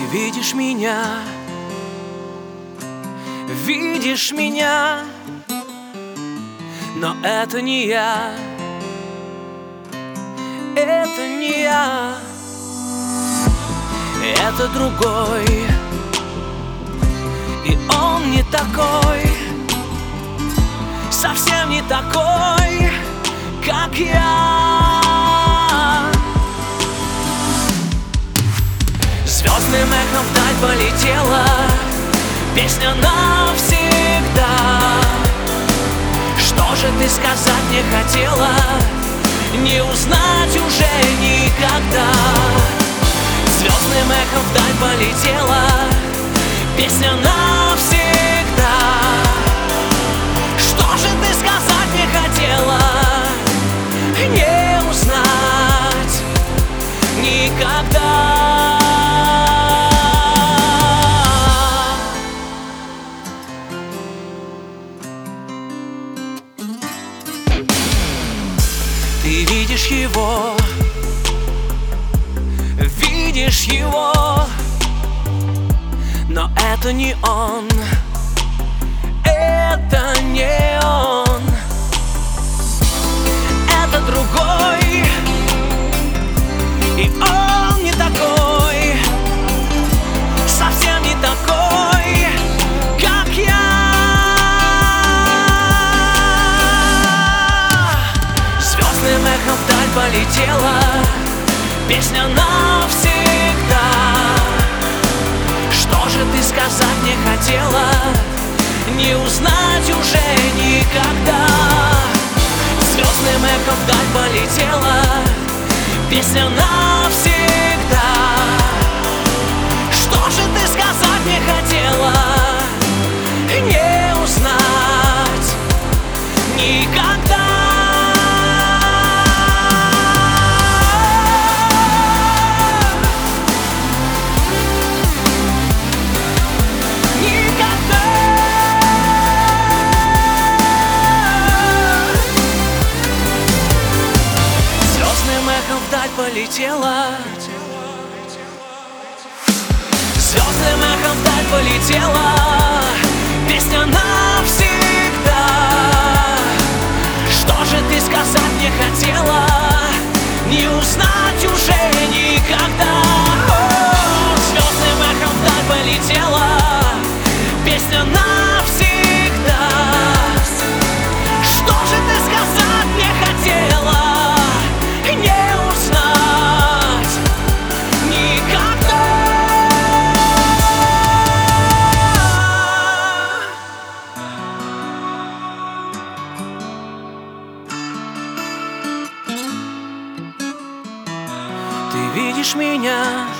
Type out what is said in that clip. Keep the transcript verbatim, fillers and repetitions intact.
видишь меня, видишь меня, но это не я, это не я, это другой, и он не такой, совсем не такой, как я. Звездным эхом вдаль полетела песня навсегда. Что же ты сказать мне хотела, не узнать уже никогда. Звездным эхом вдаль полетела песня навсегда. Что же ты сказать мне хотела, не узнать никогда. Ты видишь его, видишь его, но это не он, это не он, это другой, и он не такой, совсем не такой, как я. Звездным эхом вдаль полетела песня навсегда. Что же ты сказать мне хотела, не узнать уже никогда. Звездным эхом вдаль полетела песня навсегда. Что же ты сказать мне хотела, не узнать никогда. Вдаль полетела, звездным эхом вдаль полетела песня навсегда. Что же ты сказать мне хотела, не узнать уже никогда. О, звездным эхом вдаль полетела песня навсегда. Что же ты сказать мне хотела, не узнать никогда. Ты видишь меня,